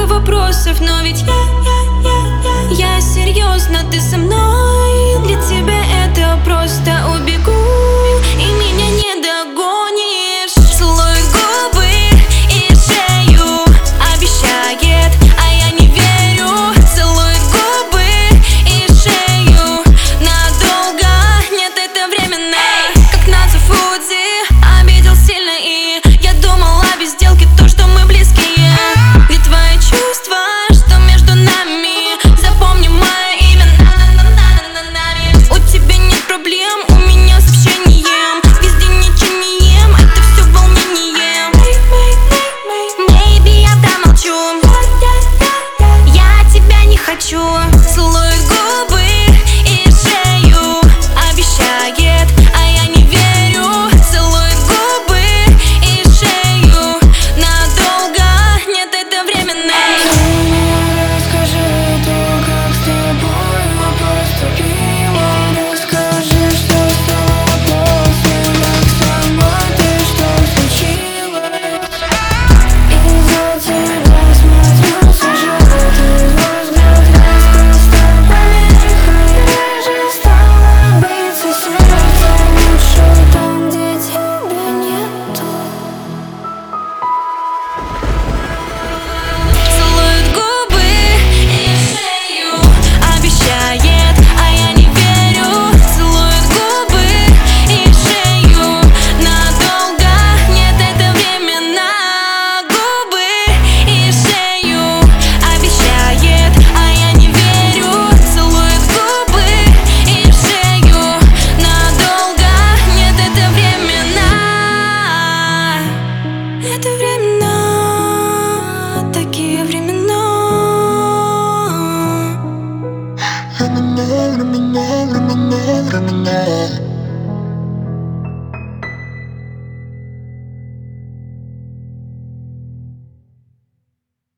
много вопросов, но ведь я серьезно, ты со мной. Для тебя это просто убегу, и меня не догонишь. Целует губы и шею, обещает, а я не верю. Целует губы и шею надолго, нет, это временно. Как на Фудзи, обидел сильно, и я думала без сделки то, что мы близкие. Где твои чувства, что между нами? Запомни мое имя, у тебя нет проблем, у меня с общением. Везде ничего не ем, это все волнение. Maybe я промолчу, я тебя не хочу. Целует губы и шею, обещает, а я не верю. Целует губы и шею надолго, нет, это временно. Расскажи то, как с тобой поступила. Расскажи, что стало после, как со мной ты, что случилось. Из-за тебя смотрю, сажаю ты взгляд, просто поехали. Реже стало биться сердце, лучше там, где тебя нету. Целует губы и шею, обещает, а я не верю. Целует губы и шею надолго, нет, это временно. Губы и шею, обещает, а я не верю. Целует губы и шею надолго, нет, это временно. Это временно, такие времена. Времена.